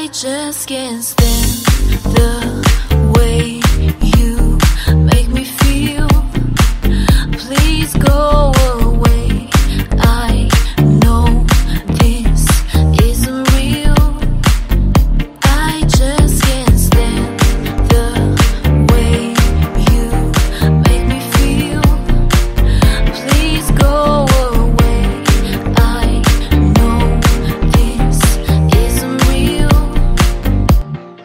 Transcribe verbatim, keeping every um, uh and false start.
just can't stand the way you make me feel. Please go.